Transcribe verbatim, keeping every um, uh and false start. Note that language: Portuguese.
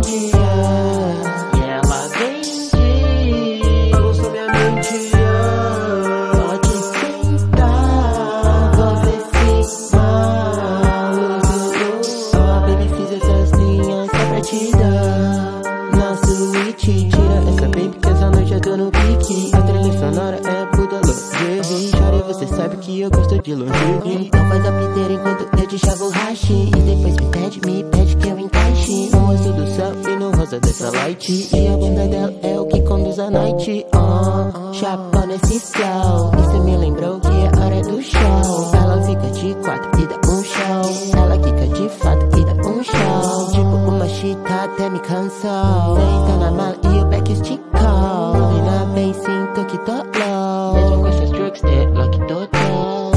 E ela vende, bagunçou minha mente. Pode sentar, vou ver se maluco. Ó, baby, fiz essas linhas só pra te dar na suíte. Tira essa baby que essa noite eu tô no pique. A trilha sonora é puta lingerie. Chore, você sabe que eu gosto de lingerie. Então faz a piteira enquanto eu te chavo o hashi. E depois me pede, me pede que eu encaixe no rosto do céu e no rosa dessa light. E a bunda dela é o que conduz a night. Oh, chapa nesse flow. Isso me lembrou que é hora do show. Ela fica de quatro e dá um show. Ela quica de fato e dá um show. Tipo uma chita até me cansou. Deita na mala e o back esticou. Menina bem, sinto que tô low. Mesmo com essas drugs, é lucky total.